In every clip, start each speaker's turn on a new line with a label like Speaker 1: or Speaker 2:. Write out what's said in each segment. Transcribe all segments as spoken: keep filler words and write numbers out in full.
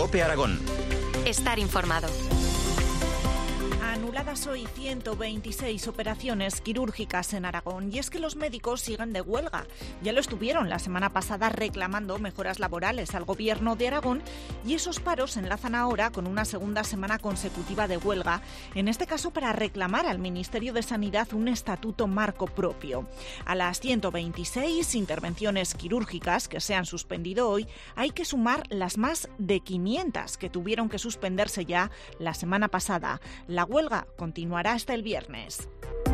Speaker 1: COPE Aragón.
Speaker 2: Estar informado.
Speaker 3: Anuladas hoy ciento veintiséis operaciones quirúrgicas en Aragón, y es que los médicos siguen de huelga. Ya lo estuvieron la semana pasada reclamando mejoras laborales al gobierno de Aragón, y esos paros se enlazan ahora con una segunda semana consecutiva de huelga, en este caso para reclamar al Ministerio de Sanidad un estatuto marco propio. A las ciento veintiséis intervenciones quirúrgicas que se han suspendido hoy, hay que sumar las más de quinientas que tuvieron que suspenderse ya la semana pasada. La huelga continuará hasta el viernes.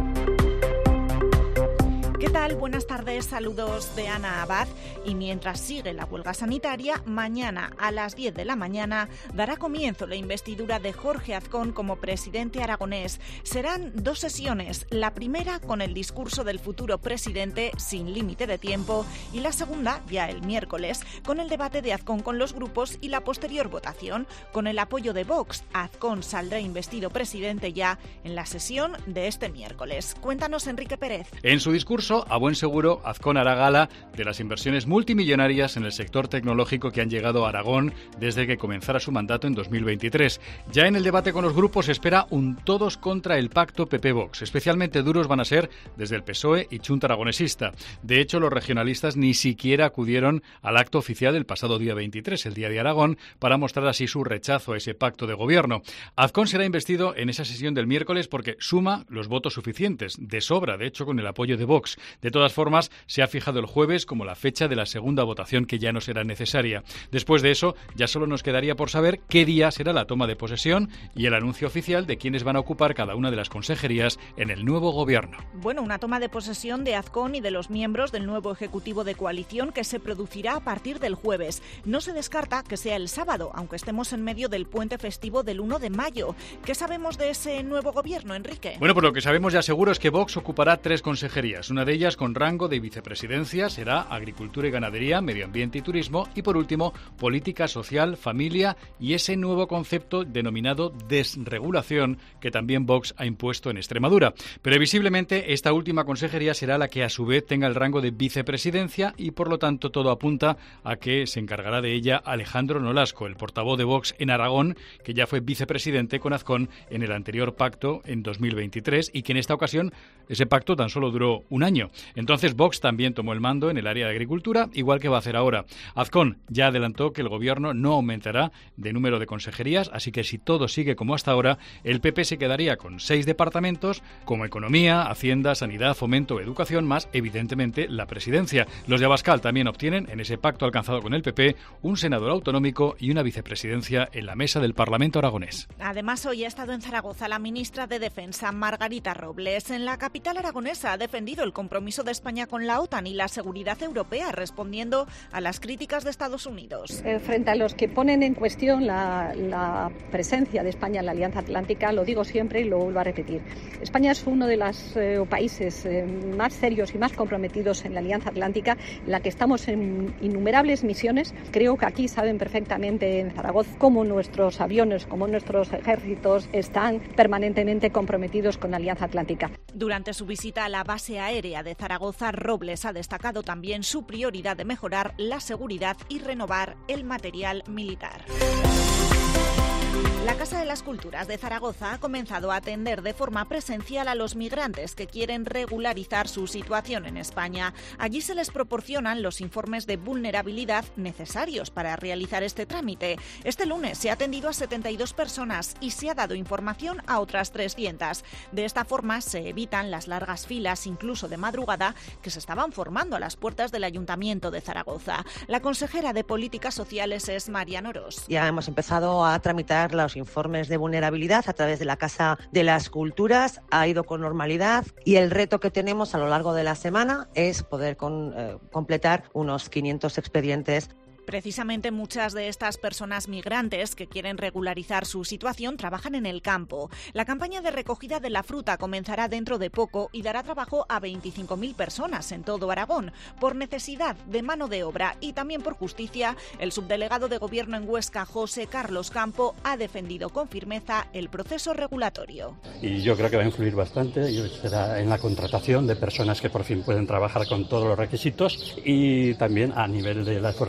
Speaker 3: ¿Qué tal? Buenas tardes, saludos de Ana Abad. Y mientras sigue la huelga sanitaria, mañana a las diez de la mañana dará comienzo la investidura de Jorge Azcón como presidente aragonés. Serán dos sesiones, la primera con el discurso del futuro presidente sin límite de tiempo, y la segunda, ya el miércoles, con el debate de Azcón con los grupos y la posterior votación con el apoyo de Vox. Azcón saldrá investido presidente ya en la sesión de este miércoles. Cuéntanos, Enrique Pérez.
Speaker 4: En su discurso, a buen seguro, Azcón hará gala de las inversiones multimillonarias en el sector tecnológico que han llegado a Aragón desde que comenzara su mandato en dos mil veintitrés. Ya en el debate con los grupos se espera un todos contra el pacto P P-Vox. Especialmente duros van a ser desde el P S O E y Chunta Aragonesista. De hecho, los regionalistas ni siquiera acudieron al acto oficial del pasado día veintitrés, el Día de Aragón, para mostrar así su rechazo a ese pacto de gobierno. Azcón será investido en esa sesión del miércoles porque suma los votos suficientes, de sobra, de hecho, con el apoyo de Vox. De todas formas, se ha fijado el jueves como la fecha de la segunda votación, que ya no será necesaria. Después de eso, ya solo nos quedaría por saber qué día será la toma de posesión y el anuncio oficial de quiénes van a ocupar cada una de las consejerías en el nuevo gobierno.
Speaker 3: Bueno, una toma de posesión de Azcón y de los miembros del nuevo Ejecutivo de coalición que se producirá a partir del jueves. No se descarta que sea el sábado, aunque estemos en medio del puente festivo del uno de mayo. ¿Qué sabemos de ese nuevo gobierno, Enrique?
Speaker 4: Bueno, pues lo que sabemos ya seguro es que Vox ocupará tres consejerías. Una de ellas con rango de vicepresidencia será Agricultura y Ganadería, Medio Ambiente y Turismo, y por último, Política Social, Familia y ese nuevo concepto denominado desregulación que también Vox ha impuesto en Extremadura. Previsiblemente, esta última consejería será la que a su vez tenga el rango de vicepresidencia, y por lo tanto todo apunta a que se encargará de ella Alejandro Nolasco, el portavoz de Vox en Aragón, que ya fue vicepresidente con Azcón en el anterior pacto en dos mil veintitrés, y que en esta ocasión ese pacto tan solo duró un año. Entonces Vox también tomó el mando en el área de agricultura, igual que va a hacer ahora. Azcón ya adelantó que el gobierno no aumentará de número de consejerías, así que si todo sigue como hasta ahora, el P P se quedaría con seis departamentos, como Economía, Hacienda, Sanidad, Fomento, Educación, más evidentemente la presidencia. Los de Abascal también obtienen, en ese pacto alcanzado con el P P, un senador autonómico y una vicepresidencia en la mesa del Parlamento aragonés.
Speaker 3: Además, hoy ha estado en Zaragoza la ministra de Defensa, Margarita Robles. En la capital aragonesa ha defendido el compromiso de España con la OTAN y la seguridad europea, respondiendo a las críticas de Estados Unidos.
Speaker 5: Eh, frente a los que ponen en cuestión la, la presencia de España en la Alianza Atlántica, lo digo siempre y lo vuelvo a repetir. España es uno de los eh, países eh, más serios y más comprometidos en la Alianza Atlántica, en la que estamos en innumerables misiones. Creo que aquí saben perfectamente en Zaragoza cómo nuestros aviones, cómo nuestros ejércitos están permanentemente comprometidos con la Alianza Atlántica.
Speaker 3: Durante su visita a la base aérea de Zaragoza, Robles ha destacado también su prioridad de mejorar la seguridad y renovar el material militar. La Casa de las Culturas de Zaragoza ha comenzado a atender de forma presencial a los migrantes que quieren regularizar su situación en España. Allí se les proporcionan los informes de vulnerabilidad necesarios para realizar este trámite. Este lunes se ha atendido a setenta y dos personas y se ha dado información a otras trescientas. De esta forma se evitan las largas filas, incluso de madrugada, que se estaban formando a las puertas del Ayuntamiento de Zaragoza. La consejera de Políticas Sociales es Marian Orós.
Speaker 6: Ya hemos empezado a tramitar los informes de vulnerabilidad a través de la Casa de las Culturas. Ha ido con normalidad y el reto que tenemos a lo largo de la semana es poder con, eh, completar unos quinientos expedientes.
Speaker 3: Precisamente muchas de estas personas migrantes que quieren regularizar su situación trabajan en el campo. La campaña de recogida de la fruta comenzará dentro de poco y dará trabajo a veinticinco mil personas en todo Aragón. Por necesidad de mano de obra y también por justicia, el subdelegado de Gobierno en Huesca, José Carlos Campo, ha defendido con firmeza el proceso regulatorio.
Speaker 7: Y yo creo que va a influir bastante y será en la contratación de personas que por fin pueden trabajar con todos los requisitos y también a nivel de las fuerzas y cuerpos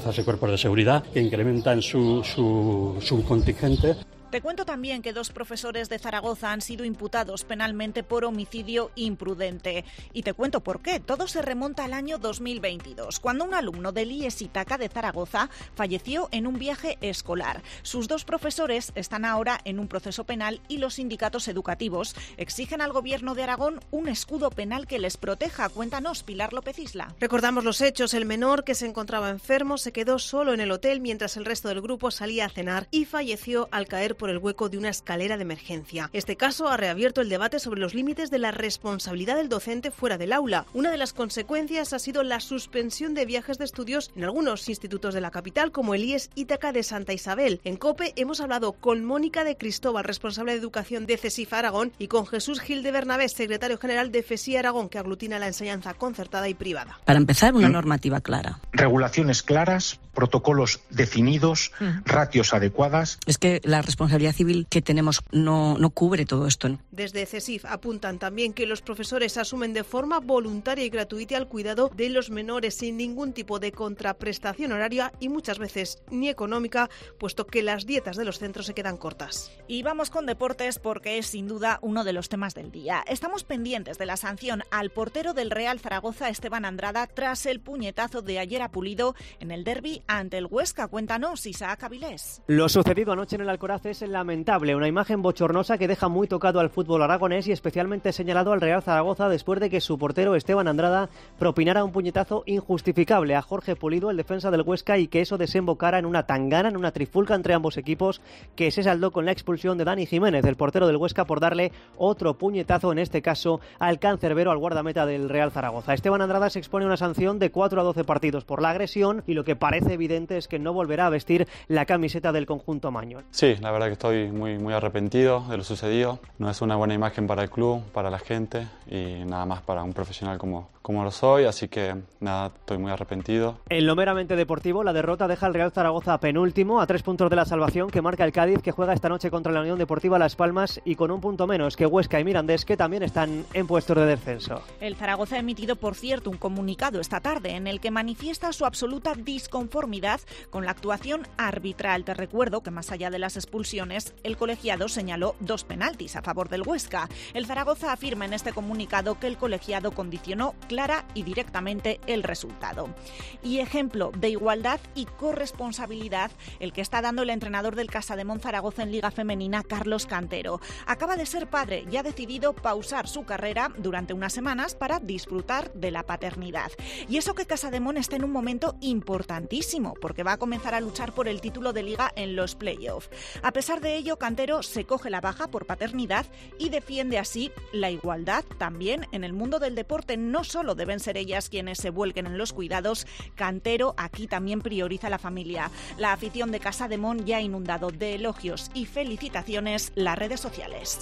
Speaker 7: cuerpos de seguridad que incrementan su, su, su contingente.
Speaker 3: Te cuento también que dos profesores de Zaragoza han sido imputados penalmente por homicidio imprudente. Y te cuento por qué. Todo se remonta al año dos mil veintidós, cuando un alumno del I E S Ítaca de Zaragoza falleció en un viaje escolar. Sus dos profesores están ahora en un proceso penal y los sindicatos educativos exigen al Gobierno de Aragón un escudo penal que les proteja. Cuéntanos, Pilar López Isla.
Speaker 1: Recordamos los hechos. El menor, que se encontraba enfermo, se quedó solo en el hotel mientras el resto del grupo salía a cenar y falleció al caer por el hueco de una escalera de emergencia. Este caso ha reabierto el debate sobre los límites de la responsabilidad del docente fuera del aula. Una de las consecuencias ha sido la suspensión de viajes de estudios en algunos institutos de la capital, como el I E S Ítaca de Santa Isabel. En COPE hemos hablado con Mónica de Cristóbal, responsable de educación de CESIF Aragón, y con Jesús Gil de Bernabé, secretario general de FESI Aragón, que aglutina la enseñanza concertada y privada.
Speaker 2: Para empezar, una normativa clara.
Speaker 8: Regulaciones claras, protocolos definidos, mm. ratios adecuadas.
Speaker 2: Es que la responsabilidad civil que tenemos no, no cubre todo esto, ¿no?
Speaker 1: Desde CESIF apuntan también que los profesores asumen de forma voluntaria y gratuita el cuidado de los menores sin ningún tipo de contraprestación horaria y muchas veces ni económica, puesto que las dietas de los centros se quedan cortas.
Speaker 3: Y vamos con deportes porque es sin duda uno de los temas del día. Estamos pendientes de la sanción al portero del Real Zaragoza, Esteban Andrada, tras el puñetazo de ayer a Pulido en el derbi ante el Huesca. Cuéntanos, Isaac Avilés.
Speaker 9: Lo sucedido anoche en el Alcoraz es lamentable, una imagen bochornosa que deja muy tocado al fútbol aragonés y especialmente señalado al Real Zaragoza después de que su portero Esteban Andrada propinara un puñetazo injustificable a Jorge Pulido, el defensa del Huesca, y que eso desembocara en una tangana, en una trifulca entre ambos equipos que se saldó con la expulsión de Dani Jiménez, el portero del Huesca, por darle otro puñetazo, en este caso al cancerbero, al guardameta del Real Zaragoza. Esteban Andrada se expone a una sanción de cuatro a doce partidos por la agresión y lo que parece evidente es que no volverá a vestir la camiseta del conjunto mañol.
Speaker 10: Sí, la verdad que estoy muy, muy arrepentido de lo sucedido. No es una buena imagen para el club, para la gente y nada más para un profesional como, como lo soy, así que nada, estoy muy arrepentido.
Speaker 9: En lo meramente deportivo, la derrota deja al Real Zaragoza penúltimo, a tres puntos de la salvación, que marca el Cádiz, que juega esta noche contra la Unión Deportiva Las Palmas, y con un punto menos que Huesca y Mirandés, que también están en puestos de descenso.
Speaker 3: El Zaragoza ha emitido, por cierto, un comunicado esta tarde en el que manifiesta su absoluta disconformidad con la actuación arbitral. Te recuerdo que más allá de las expulsiones, el colegiado señaló dos penaltis a favor del Huesca. El Zaragoza afirma en este comunicado que el colegiado condicionó clara y directamente el resultado. Y ejemplo de igualdad y corresponsabilidad el que está dando el entrenador del Casademón Zaragoza en Liga Femenina, Carlos Cantero. Acaba de ser padre y ha decidido pausar su carrera durante unas semanas para disfrutar de la paternidad. Y eso que Casademón está en un momento importantísimo, porque va a comenzar a luchar por el título de Liga en los playoffs. A pesar de ello, Cantero se coge la baja por paternidad y defiende así la igualdad también en el mundo del deporte. No solo deben ser ellas quienes se vuelquen en los cuidados, Cantero aquí también prioriza la familia. La afición de Casademón ya ha inundado de elogios y felicitaciones las redes sociales.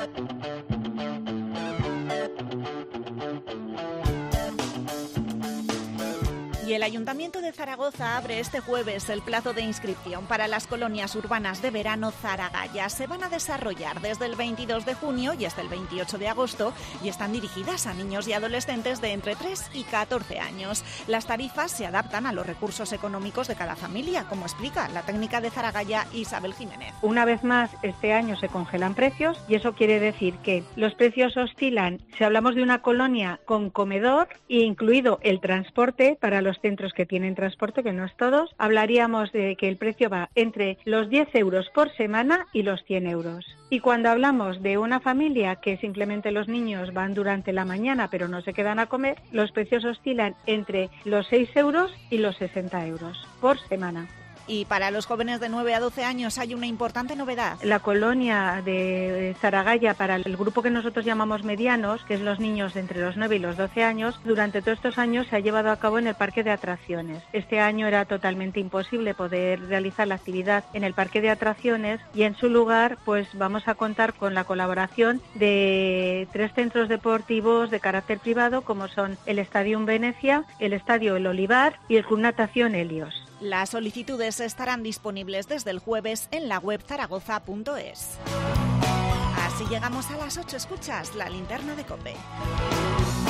Speaker 3: Y el Ayuntamiento de Zaragoza abre este jueves el plazo de inscripción para las colonias urbanas de verano Zaragaya. Se van a desarrollar desde el veintidós de junio y hasta el veintiocho de agosto y están dirigidas a niños y adolescentes de entre tres y catorce años. Las tarifas se adaptan a los recursos económicos de cada familia, como explica la técnica de Zaragaya Isabel Jiménez.
Speaker 11: Una vez más, este año se congelan precios y eso quiere decir que los precios oscilan. Si hablamos de una colonia con comedor e incluido el transporte para los centros que tienen transporte, que no es todos, hablaríamos de que el precio va entre los diez euros por semana y los cien euros. Y cuando hablamos de una familia que simplemente los niños van durante la mañana pero no se quedan a comer, los precios oscilan entre los seis euros y los sesenta euros por semana.
Speaker 3: Y para los jóvenes de nueve a doce años hay una importante novedad.
Speaker 11: La colonia de Zaragaya, para el grupo que nosotros llamamos medianos, que es los niños de entre los nueve y los doce años, durante todos estos años se ha llevado a cabo en el parque de atracciones. Este año era totalmente imposible poder realizar la actividad en el parque de atracciones y en su lugar pues vamos a contar con la colaboración de tres centros deportivos de carácter privado, como son el Stadium Venecia, el Estadio El Olivar y el Club Natación Helios.
Speaker 3: Las solicitudes estarán disponibles desde el jueves en la web zaragoza punto es. Así llegamos a las ocho. Escuchas la linterna de COPE.